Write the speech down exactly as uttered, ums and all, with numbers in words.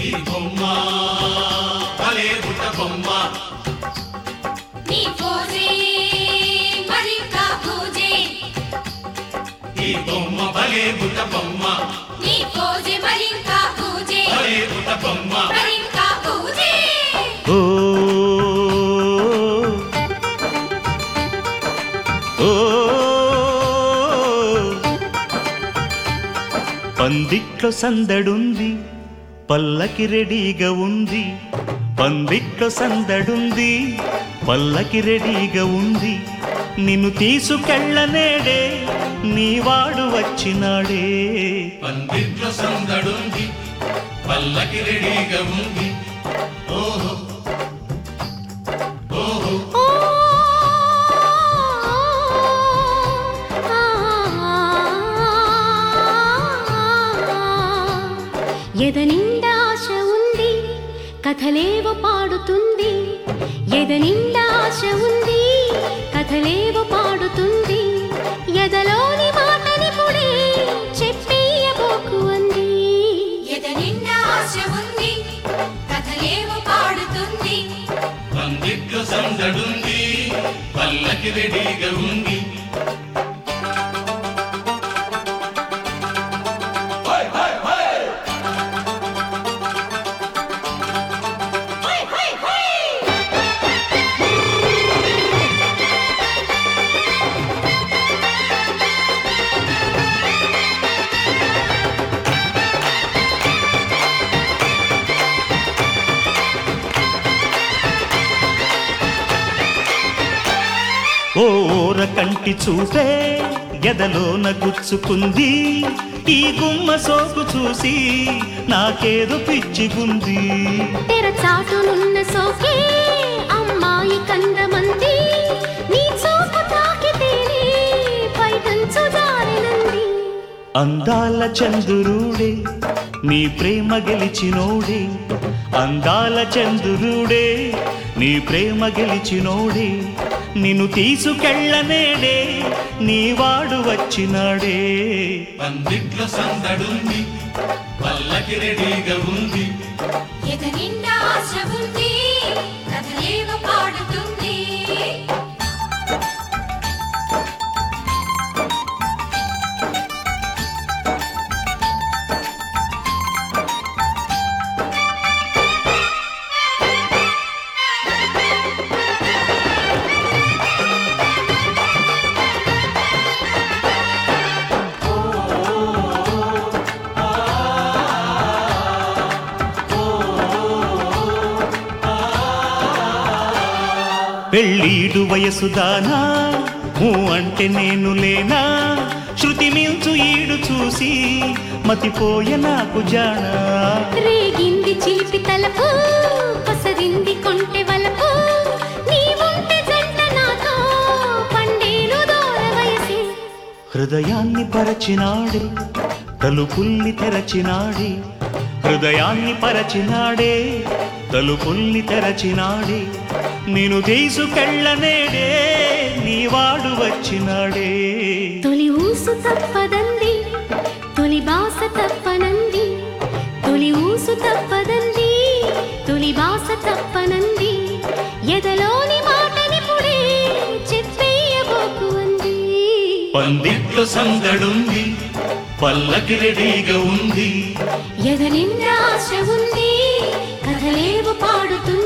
ఈ బొమ్మ భలే బుట్ట బొమ్మ నీ పోజే మరింకా పూజే ఈ బొమ్మ భలే బుట్ట బొమ్మ నీ పోజే మరింకా పూజే భలే బుట్ట బొమ్మ మరింకా పూజే ఓ ఓ పందిట్లో సందడుంది పల్లకి రెడీగా ఉంది పందిట్లో సందడుంది పల్లకి రెడీగా ఉంది నిన్ను తీసుకెళ్ళనేడే నీవాడు వచ్చినాడే పందిట్లో సందడుంది పల్లకి రెడీగా ఉంది ఓహో ఓహో ఎదనిండా ఆశ ఉంది కథలేవో పాడుతుంది ఎదనిండా ఆశ ఉంది కథలేవో పాడుతుంది ఎదలోని మాటని పుడే చెప్పేయబోకు అంది ఎదనిండా ఆశ ఉంది కథలేవో పాడుతుంది పందిట్లో సందడుంది పల్లకి రెడీగా ఉంది ఓర కంటి చూపే గదలోన గుచ్చుకుంది ఈ గుమ్మ సోకు చూసి నాకేదో పిచ్చిగుంది తెర చాటునున్న సోకే అమ్మాయి కందమంది నీ చూపు తాకితేనే పైటంచు జారినంది అందాల చంద్రుడే నీ ప్రేమ గెలిచినోడే అందాల చంద్రుడే నీ ప్రేమ గెలిచినోడే నిన్ను తీసుకెళ్ళనేడే నీవాడు వచ్చినాడే పందిట్లో సందడుంది పల్లకి రెడీగా ఉంది ఎదనిండా ఆశ ఉంది కథలేవో పాడుతుంది పెళ్ళీడు వయసుదానా ఊ అంటే నేను లేనా శృతి మించు ఈడు చూసి మతిపోయే నాకు జానా రేగింది చిలిపి తలపు పసరింది కొంటె వలపు నీవుంటే జంట నాతో పండేను దూర వయసే హృదయాన్ని పరచినాడే తలుపుల్ని తెరచినాడే హృదయాన్ని పరచినాడే తలుపుల్ని తెరచినాడే నేను తీసుకెళ్ళనేడే నీవాడు వచ్చినాడే తొలి ఊసు తప్పదంది తొలి బాస తప్పనంది తొలి ఊసు తప్పదంది తొలి బాస తప్పనంది ఎదలోని మాటని పుడే చెప్పేయబోకు అంది పందిట్లో సందడుంది పల్లకి రెడీగా ఉంది ఎదనిండా ఆశ ఉంది కథలేవో పాడుతుంది